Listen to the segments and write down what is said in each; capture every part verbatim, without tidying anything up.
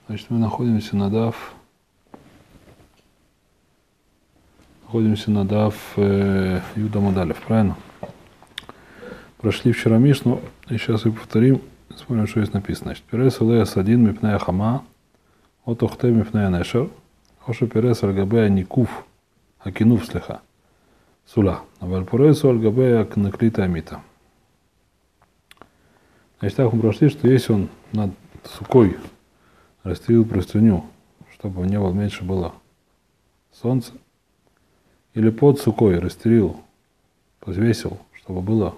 Значит, мы находимся на дав, находимся на дав э, Юда Мадалев, правильно? Прошли вчера Мишну, и сейчас и повторим, смотрим, что здесь написано. Значит, Перес Леас один мипная хама, от Охте мипная нешер, Оша Перес Альгабея Никуф, Акинув слеха, Сула, а Вальпуресу Альгабея Наклита Амита. Значит, так мы прошли, что если он над сукой расстелил простыню, чтобы у него меньше было солнца, или под сукой расстелил, подвесил, чтобы было,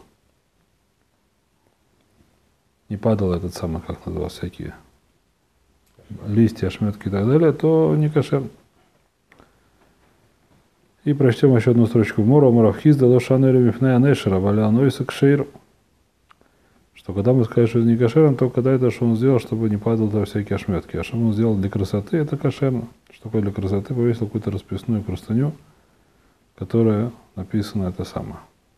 не падало этот самый, как назывался, всякие листья, ошметки и так далее, то не кошерно. И прочтем еще одну строчку. Мора Муравхизда Лошанери Мифнея Нешера Валянойса Кшейру. Что когда мы скажем, что это не кошерно, то когда это, что он сделал, чтобы не падал там всякие ошметки. А что он сделал для красоты, это кошерно. Что такое для красоты? Повесил какую-то расписную простыню, которая написана это самое.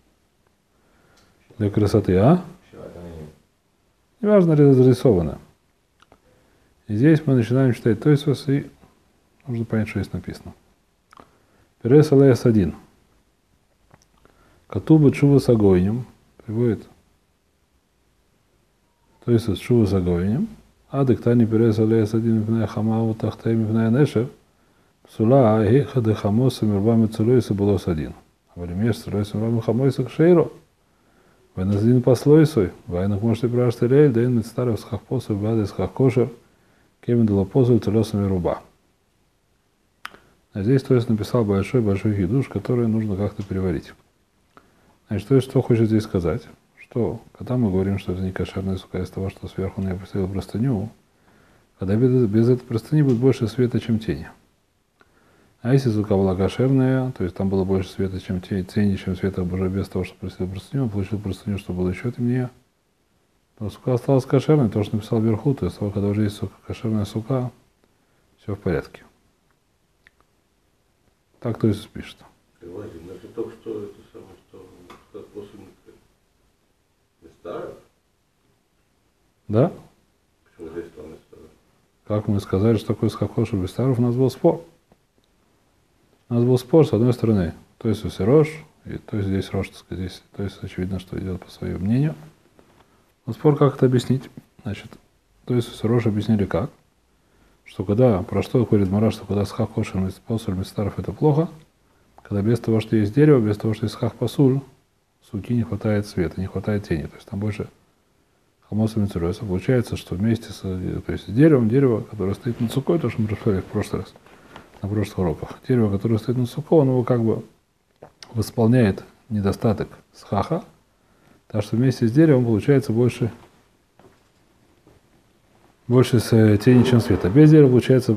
Для красоты, а? Неважно, разрисовано. И здесь мы начинаем читать Тойсвос, и нужно понять, что здесь написано. Перес Алеяс один. Катуба Чува с огойнем приводит Тойсвос Чува с огойнем. А диктани Перес Алеяс один мипная хамау тахтай мипная нешер. Псула ахиха де хамоса мирбами цулойса булос один. А валимеш цулойса мирбами хамойса кшейро. Вайнас один послойсой. Вайнах можете прашты лель, да ин митстарев схахпосов бады схахкошер. Кевин Делапозу целесами руба. А здесь, то есть, написал большой-большой хидуш, который нужно как-то переварить. Значит, то есть, что хочет здесь сказать? Что, когда мы говорим, что это не кошерная сука из того, что сверху на нее поставил простыню, когда без, без этой простыни будет больше света, чем тени. А если сука была кошерная, то есть там было больше света, чем тени, тени чем света, уже без того, что поставил простыню, он получил простыню, что было еще темнее, то сука осталась кошерной, то, что написал вверху, то есть, когда уже есть сука, кошерная сука, все в порядке. Так то есть пишет. Владимир, значит, только что это самое, что как после Мистаров? Да? Почему здесь там Мистаров? Как мы сказали, что такое Схахоша Мистаров, у нас был спор. У нас был спор, с одной стороны, то есть у Рош, и то есть здесь Рош, так сказать, здесь, то есть очевидно, что идет по своему мнению. Но спор как это объяснить? Значит, то есть Рош объяснили как? Что когда, про что говорит Мара, что когда схах кошер пасуль мистаров это плохо, когда без того, что есть дерево, без того, что есть схах пасуль, суки не хватает света, не хватает тени. То есть там больше хамоса мицуройса. Получается, что вместе с, то есть, с деревом, дерево, которое стоит над сукой, то, что мы рассказали в прошлый раз, на прошлых уроках, дерево, которое стоит над сукой, оно как бы восполняет недостаток схаха, так что вместе с деревом получается больше Больше с тени, чем света. Без дерева получается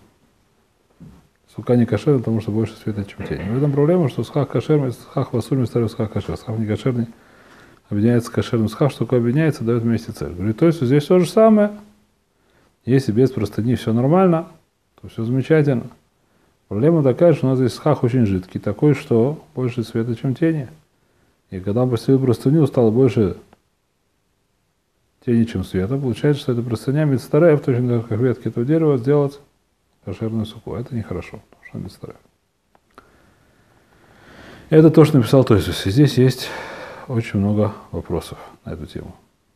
сука не кошерная, потому что больше света, чем тени. В этом проблема, что схах кошерный, схах васуль, старый схах кошер. Схах не кошерный объединяется с кошерным. Схах, что такое объединяется, дает вместе цель. Говорит, то есть здесь то же самое. Если без простыни все нормально, то все замечательно. Проблема такая, что у нас здесь схах очень жидкий, такой, что больше света, чем тени. И когда он поставил простыню, стало больше тени, чем света, получается, что это простыня мицтараев, точно как ветки этого дерева, сделать кошерную суку. Это нехорошо, потому что мицтараев. Это то, что написал Тойсус. И здесь есть очень много вопросов на эту тему.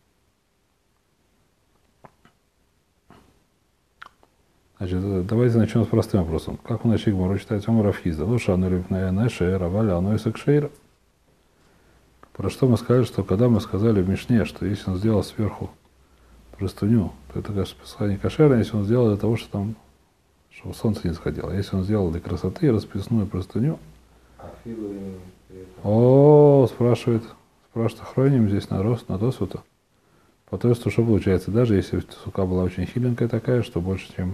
Значит, давайте начнем с простым вопросом. Как мы начали Гмару читать Омар Рафхизда? Лоша, ну рифная нэшэ, раваля, оно и сакшейра. Про что мы сказали, что когда мы сказали в Мишне, что если он сделал сверху простыню, то это, конечно, не кошерно, если он сделал для того, что там, чтобы солнце не сходило. Если он сделал для красоты расписную простыню. О, спрашивает, спрашивает Охроним здесь на рост, на Тосфоту. По Тосфоту что получается? Даже если сука была очень хиленькая такая, что больше, чем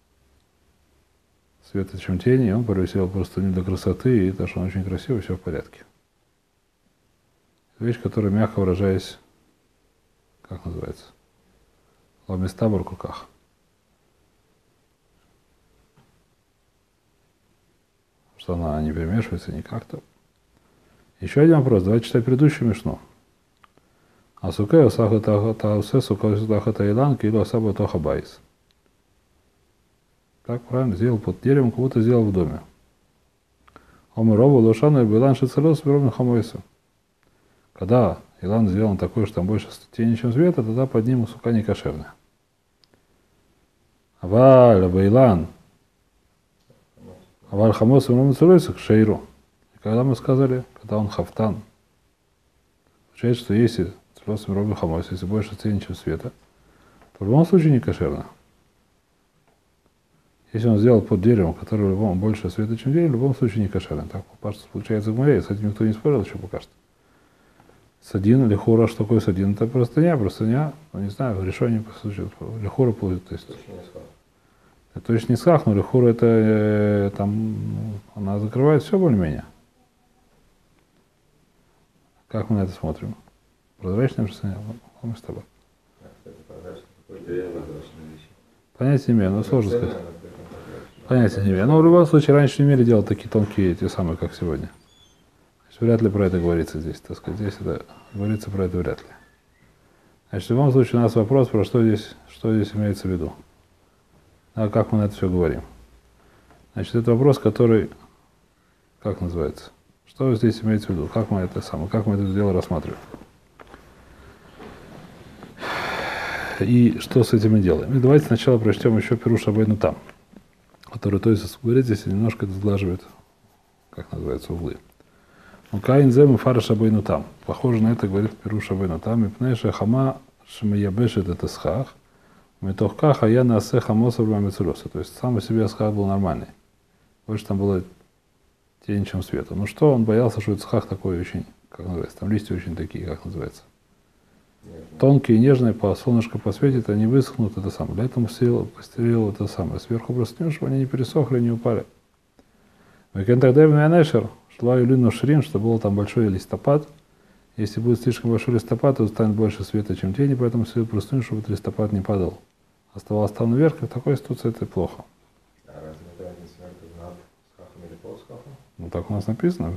света, чем тени, он повесил простыню для красоты, и то, что он очень красивый, все в порядке. Вещь, которая, мягко выражаясь, как называется, ламеста в руках. Что она не перемешивается никак-то. Еще один вопрос. Давайте читать предыдущую Мишну. А сукео сахата таусе сукео сахата илан кило асаба тоха байс. Так, правильно, сделал под деревом, как будто сделал в доме. Омырову лошану и билан шицелос бюровым хамойсу. Когда илан сделан такой, что там больше тени, чем света, тогда под ним сука не кошерная. Аваль, абайлан, аваль хамос и мамацулойсу к шейру. И когда мы сказали, когда он хафтан, получается, что если целос бюровым хамойсу, если больше тени, чем света, то в любом случае не кошерно. Если он сделал под деревом, которое в любом больше света, чем день, в любом случае не кошерно. Так получается в море. С этим никто не спорил еще пока что. Садин, лихура, что такое садин? Это простыня, простыня, ну не знаю, решение по случаю. Лихура получится. То есть, это точно не схах, но лихура это э, там, ну, она закрывает все более-менее. Как мы на это смотрим? Прозрачная простыня? Мы с тобой. Понятия не имею, но сложно сказать. Понятия не имею. Но в любом случае раньше не имели делать такие тонкие, эти самые, как сегодня. Значит, вряд ли про это говорится здесь. Так сказать, здесь это говорится про это вряд ли. Значит, в любом случае у нас вопрос, про что здесь, что здесь имеется в виду. А как мы на это все говорим. Значит, это вопрос, который, как называется? Что здесь имеется в виду? Как мы это самое, как мы это дело рассматриваем? И что с этим мы делаем? И давайте сначала прочтем еще Пируш Рабейну Там, который, то есть, говорит здесь, немножко это сглаживает, как называется, углы. Ну, Каин зем и Фараш Рабейну Там. Похоже на это говорит Пируш Рабейну Там. И пнеша хама шмеябешет это схах, метохкаха я на асе хамоса брамецулоса. То есть, сам по себе схах был нормальный. Больше там было тень, чем света. Ну что, он боялся, что это схах такой очень, как называется, там листья очень такие, как называется. Тонкие, нежные, по солнышку посветит, они высохнут, это самое. Для этого постелил, постелил это самое. Сверху простыню, чтобы они не пересохли, не упали. Векентагдевный шла Юлину Шрин, что был там большой листопад. Если будет слишком большой листопад, то станет больше света, чем тени, поэтому стелил простыню, чтобы этот листопад не падал. Оставался там наверх, и в такой ситуации это плохо. А разве это разница между над схахом или под схахом? Ну так у нас написано,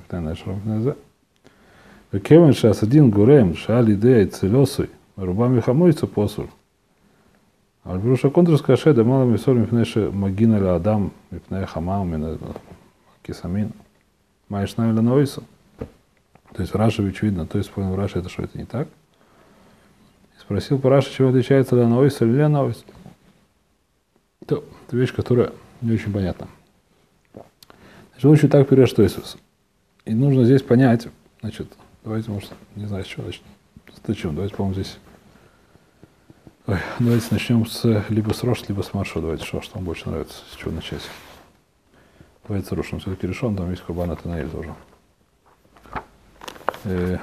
Кевин сейчас один гурем, шали идея целесой, рубами хамойцу посуль. Альбруша контрус каше, да мало мисор мипнеше магина ля адам, мипне хамам, мипне кисамин. Маешь нами ля нойсу. То есть в Раше очевидно, то есть понял в Раше, это что, это не так? И спросил по Раше, чего отличается ля нойсу или ля нойсу. Это вещь, которая не очень понятна. Значит, лучше так перейти, что Иисус. И нужно здесь понять, значит, давайте, может, не знаю, с чего начнем. Зачем? Давайте, по-моему, здесь... Ой, давайте начнем с либо с Рош, либо с Маршо. Давайте, что, что вам больше нравится, с чего начать. Давайте с Рошем все-таки решен, там есть Курбан Атанаэль тоже. Э...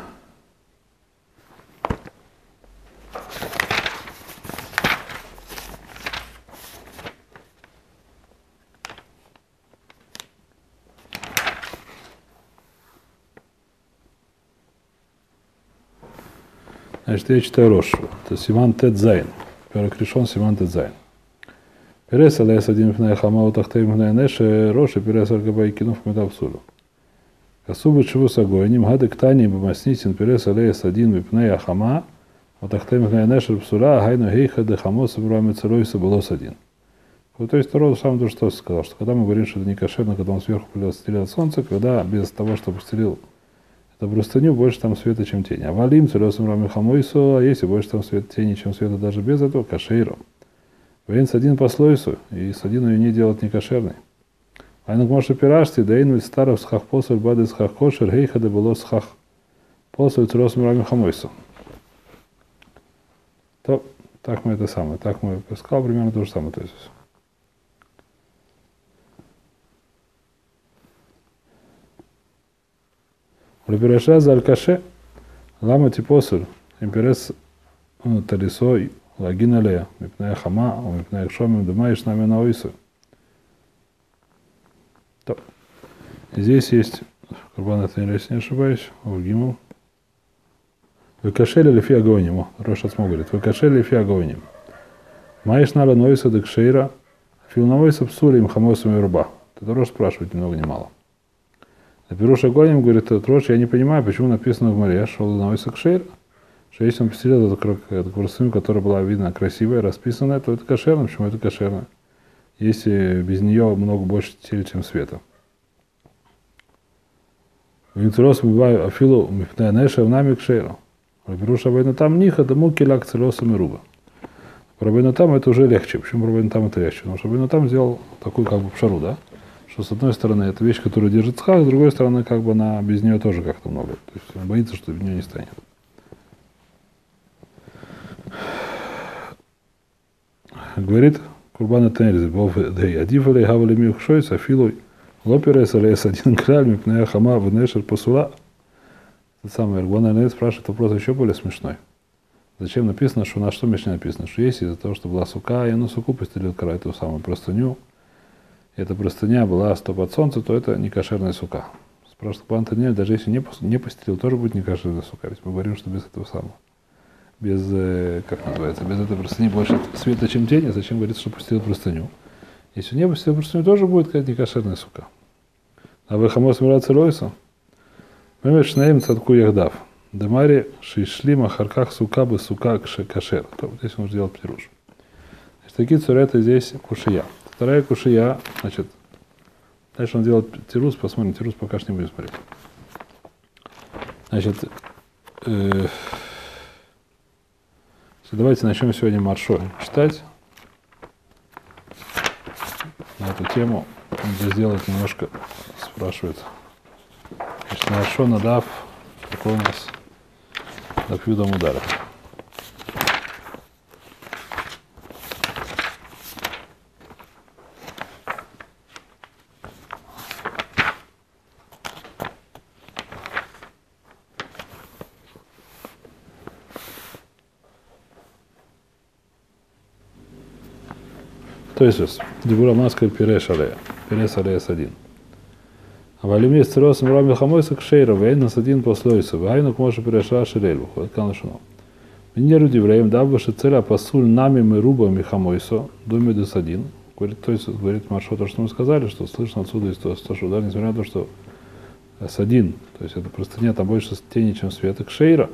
Значит, я читаю Рошу. Это Симан Тет Зайн. Перек решен Симан Тет Зайн. Перес алэс один пнай хамау тахтей пнай нэше Роши перес аргабай кинув медапсулю. Касубы чего сагой. Ним гады ктани бамаснитин перес алэс один пнай хама тахтей пнай нэше псуля гайну гейха де хамо собрами целойса было один. То есть второй сам то, что сказал, что когда мы говорим, что это не кошерно, когда он сверху стелил солнце, когда без того, чтобы стелил это простыню, больше там света, чем тени. А валим, целесом рами хамойсу, а если больше там света тени, чем света даже без этого, кашейром. Вейн с один по слойсу, и с один ее не делать не кошерный. Айнук может пирашти, да инвель старов схах посоль, бады схах кошер, гейхада было схах посоль, целесом рами хамойсу. То, так мы это самое, так мы сказал примерно то же самое. То есть. Препираша за алькаше, лама типосуль, имперес талисой, лагиналея, мипная хама, мипная шомим, думаешь нами на ойсу. Здесь есть, Курбан это не ошибаюсь, Ургиму. Выкашели ли фиагониму, Рошацмо говорит, выкашели ли фиагоним. Маешь нала нойса декшейра, филновойса псули им хамосами руба. Это Рош спрашивает ни много ни мало. Пируш Агоним говорит, Рош, я не понимаю, почему написано в море, что нойса кшейр, что если он постелил эту простыню, которая была видна красивая, расписанная, то это кошерно. Почему это кошерно? если без нее много больше тени, чем света. Винцерос бывает афилу мифнеанеша в нами кшейру. Рабируша Рабейну Там ниха да муки лак целосом и руба. Рабейну Там это уже легче. Почему Рабейну Там это легче? Потому что Рабейну Там сделал такую как бы пшару, да? Что с одной стороны это вещь, которая держит цхак, с другой стороны как бы она без нее тоже как-то много. То есть он боится, что без нее не станет. Говорит Курбан Тенриз, Бов Дей, Адифали Хавали Михшой, Софилой, Лоперес, Алес, один краль, Мипнея Хама, Венешер, Посула. Тот самый Курбан Тенриз спрашивает вопрос еще более смешной. Зачем написано, что на что Мишне написано? Что есть из-за того, что была сука, и на суку постелил кара эту самую простыню. Эта простыня была стоп от солнца, то это не кошерная сука. Спрашивает Курбан Тенриз, даже если не постелил, тоже будет не кошерная сука. Ведь мы говорим, что без этого самого. Без, как называется, без этой простыни больше света, чем тени, зачем говорится, что пустил простыню? Если не пустил простыню, тоже будет какая-то некошерная сука. А вы хамос мираться лойса? Мы шнаем цатку яхдав. Демари шишли махарках сука бы сука кашер. Здесь нужно делать пируш. Значит, такие цурета здесь кушия. Вторая кушия, значит, дальше он делает тирус, посмотрим, тирус пока что не будем смотреть. Значит, э, давайте начнем сегодня маршо читать. На эту тему надо сделать немножко, спрашивает. Значит, маршо надав, какой у нас дапьюдом удара. То есть, Дебура Маска Пиреш Алея. Пирес Алея с один. А в Алиме с Церосом Рами Хамойса Кшейра, Вейн с один послойся. Вайну к Моше Пиреша Шелель. Выходит Канашуну. Минеру Дивреем, даббаши целя посуль нами мы руба Михамойсо, думе дес один. Говорит, то есть, говорит Маршо, то, что мы сказали, что слышно отсюда из того, что удар, несмотря на то, что с один, то есть это простыня, там больше тени, чем света. Кшейра.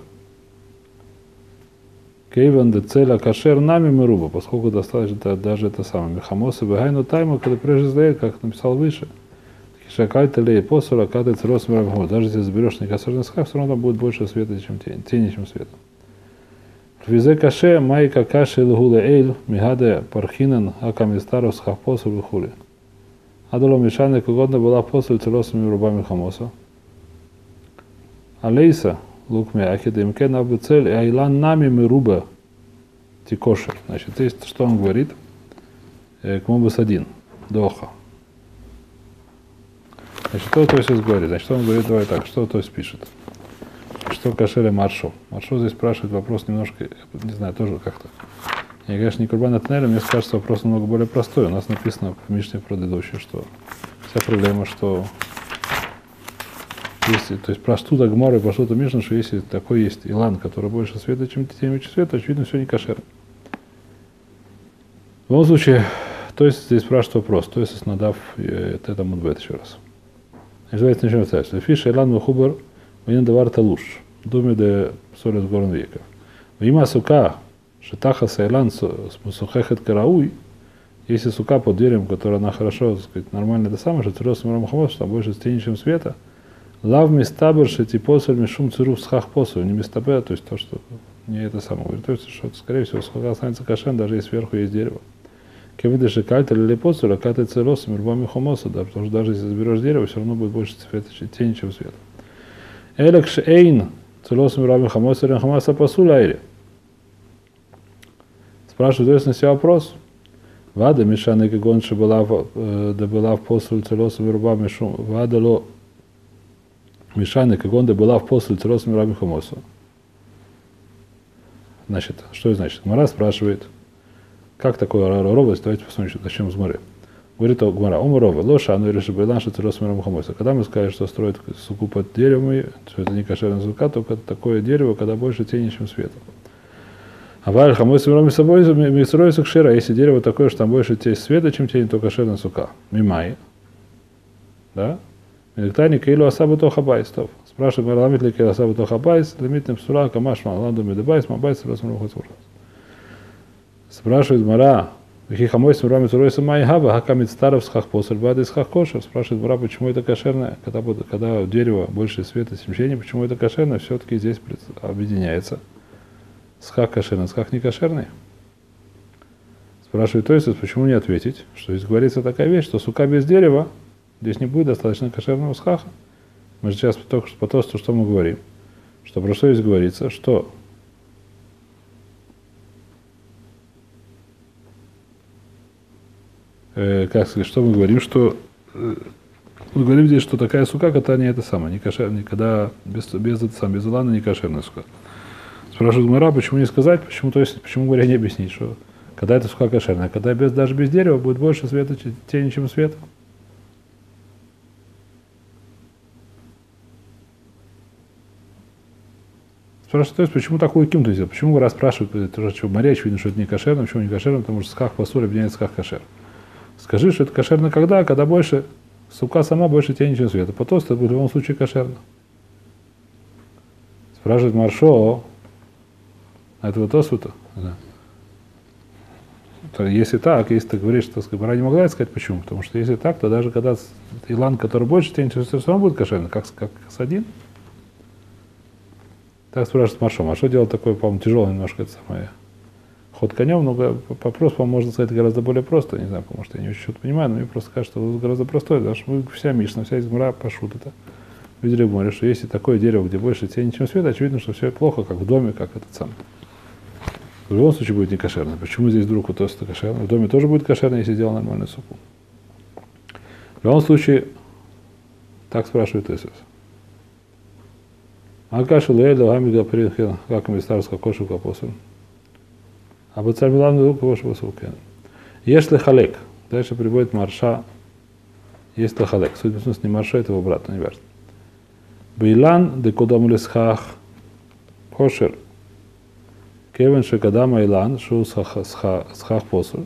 Кейван де целя кашер нами мы руба, поскольку достаточно даже это самое. Мехамосы бегайну тайма, когда прежде сдает, как написал выше. Шакайта лей посура, каты цирос мирамху. Даже если заберешь некошерный схав, все равно там будет больше света, чем тени, тени, чем света. Визе каше майка каши лгуле эйль, мигаде пархинен, акамистаров схав посур вихули. Адало мишане, угодно была посуль циросами рубами хамоса. Алейса, лук мяхи, да имкен абу цель, и айлан нами мы руба тикошер. Значит, есть, что он говорит, к мобус один, доха. Значит, что то есть говорит? Значит, что он говорит, давай так, что то есть пишет. Что кашере Маршо? Маршо здесь спрашивает вопрос немножко, не знаю, тоже как-то. Я, конечно, не Курбан Атнеля, мне кажется, вопрос намного более простой. У нас написано в Мишне предыдущей, что вся проблема, что если, то есть простуда Гмора и простуда Мишна, что если такой есть илан, который больше света, чем тень света, очевидно, все не кашерно. В любом случае, то есть здесь спрашивает вопрос, то есть надав это мудбет еще раз. Значит, давайте начнем с этого. Фиша илан вахубар ванин давар талуш. Думе де солят горн века. Вима сука, шитаха сайлан сухехет карауй. Если сука под деревом, которая она хорошо, так сказать, нормально, это самое, что цирос мрамхамос, что там больше тени, чем света. Лав мистабер шити посоль мишум цирув схах посоль. Не мистабер, то есть то, что не это самое. Говорит, то есть, что, скорее всего, сука останется кашен, даже если сверху есть дерево. Кевидыши кальта или посоль, а каты цирос мирбами хомоса, да, потому что даже если заберешь дерево, все равно будет больше света, тени, чем света. Элек шейн цирос мирбами хомоса, рен хомоса посуль айре. Спрашивает, то есть на себя вопрос. Вада мишаны гонши была да была в посуль цирос мирбами шум. Вада ло мишаны гонда была в посуль цирос мирбами хомоса. Значит, что это значит? Гмара спрашивает. Как такое ровость? Давайте посмотрим, начнем с Гмары. Говорит Гмара, ому рова, лоша, оно решит байланша цирос миром хамоса. Когда мы сказали, что строят суку под деревом, что это не кошерная сука, только такое дерево, когда больше тени, чем света. А валь хамос миром собой мистроится кшира. Если дерево такое, что там больше света, чем тени, то кошерная сука. Мимай. Да? Миликтани кейлу асабу тоха байс. Спрашивает Гмара, ламит ли кейлу асабу тоха байс, лимитным псура, камаш ма, ланду медебайс, ма байс, цирос миром хамоса. Спрашивает Гмара, Хихамойс мирами цуройса майгаба, хакамит старов схах посоль бады схах кошер. Спрашивает Мара, почему это кошерное, когда, когда у дерева больше света и смещения, почему это кошерное, все-таки здесь объединяется. Схах кошерный, схах не кошерный. Спрашивает Тойсус, почему не ответить, что здесь говорится такая вещь, что сука без дерева, здесь не будет достаточно кошерного схаха. Мы же сейчас только что по тосту, что мы говорим, что про что здесь говорится, что э, как сказать, что мы говорим, что э, мы говорим здесь, что такая сука, когда не это самое, не кошерная, когда без, без, это самое, без улана не кошерная сука. Спрашивает Гмара, почему не сказать, почему, то есть, почему говоря не объяснить, что когда это сука кошерная, когда без, даже без дерева будет больше света, тени, чем света. Спрашивает, то есть, почему такую кимту сделать? Почему вы расспрашиваете, это что, Мария, очевидно, что это не кошерно, почему не кошерно, потому что схах посоль объединяется схах кошер. Скажи, что это кошерно когда? Когда больше, сука сама больше тени, чем света. По тосту это будет в любом случае кошерно. Спрашивает Маршо, а этого тосту-то? Да. Если так, если ты говоришь, что Гмара не могла сказать, почему? Потому что если так, то даже когда илан, который больше тени, чем света, все равно будет кошерно, как, как садин. Так спрашивает Маршо. Маршо делал такой, по-моему, тяжелый немножко это самое. Ход конем, но вопрос, по-моему, можно сказать гораздо более просто. Не знаю, потому что я не очень что-то понимаю, но мне просто кажется, что это гораздо простое, потому что вся Мишна, вся Гмара пашут это. Видели в море, что если такое дерево, где больше тени, чем света, очевидно, что все плохо, как в доме, как этот самый. В любом случае будет не кошерно. Почему здесь вдруг вот это кошерно? В доме тоже будет кошерно, если сделал нормальную суку. В любом случае, так спрашивает Иисус. А кашу лейлю гамига приехал, как мы старского кошу капосу. А вот царь главный руку кошу посылки. Если халек, дальше приводит марша, есть халек. Судя по смыслу, не марша, это его брат, не важно. Билан де кодам лесхах кошер. Кевен шекадама илан, шу схах посуль.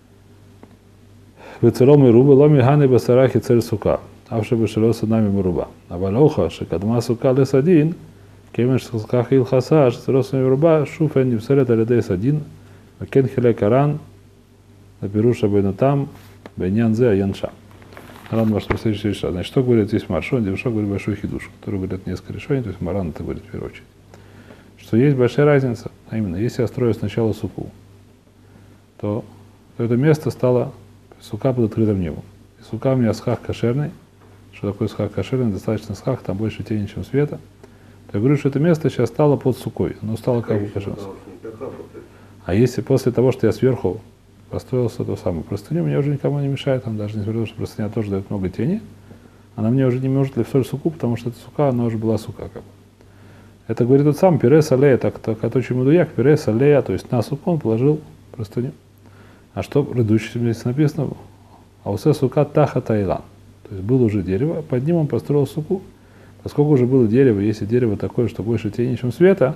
Вецелом и руба, ломи ганы басарахи цель сука. Авше бешело с нами муруба. А валоха шекадма сука лесадин, кевен шхах ил хасаш, цело с нами муруба, шуфен не всерет алидей садин, а кен хиле каран, напируша бейнатам, бейнянзе аянша. Маран может посмотреть решать. Значит, что говорит здесь Маршон, здесь говорит большой хидуш, который говорит несколько решений, то есть Маран это говорит в первую очередь. Что есть большая разница, а именно, если я строю сначала суку, то, то это место стало, сука под открытым небом. И сука у меня схах кошерный, что такое схах кошерный, достаточно схах, там больше тени, чем света, то я говорю, что это место сейчас стало под сукой, оно стало как бы кошерным. А если после того, что я сверху построился то самое простыню, мне уже никому не мешает, там даже несмотря на то, что простыня тоже дает много тени, она мне уже не может ли в соль суку, потому что эта сука, она уже была сука как бы. Это говорит тот сам Перес Алея, так как это очень мудуяк, Перес Алея, то есть на суку он положил простыню. А что в предыдущем месте написано? Аусе сука таха тайлан. То есть было уже дерево, под ним он построил суку. Поскольку уже было дерево, если дерево такое, что больше тени, чем света,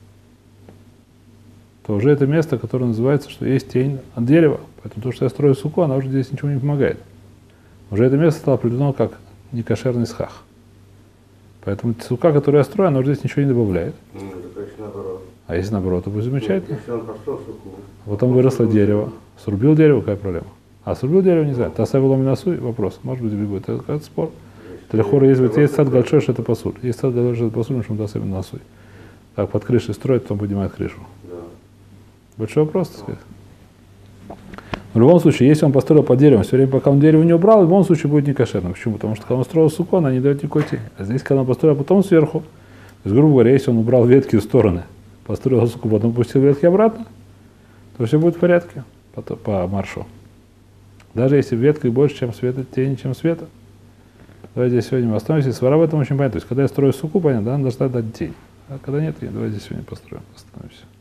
то уже это место, которое называется, что есть тень от дерева. Поэтому то, что я строю суку, она уже здесь ничего не помогает. Уже это место стало определено как некошерный схах. Поэтому сука, которую я строю, она уже здесь ничего не добавляет. Ну, это, конечно, наоборот. А если наоборот, то будет замечательно. Если он построил суку, а потом выросло дерево. Срубил дерево, какая проблема? А срубил дерево, не знаю. Ты оставил ломи насуй, вопрос. Может быть, будет это, это спор. Для хора есть, есть сад гальшой, что это посуль. Есть сад гальшой, что это посуль, что он даст именно насуй. Так, под крышей строит, потом поднимает крышу. да. Большой вопрос, так сказать. В любом случае, если он построил под деревом, все время, пока он дерево не убрал, в любом случае будет некошерно. Почему? Потому что когда он строил суку, она не дает никакой тени. А здесь, когда он построил, а потом сверху, то есть, грубо говоря, если он убрал ветки в стороны, построил суку, потом пустил ветки обратно, то все будет в порядке по, по маршу. Даже если в ветках больше, чем света, тени, чем света. Давайте сегодня мы остановимся. Свара в этом очень понятно. То есть, когда я строю суку, понятно, да, она должна дать тень. А когда нет, давайте сегодня построим, остановимся.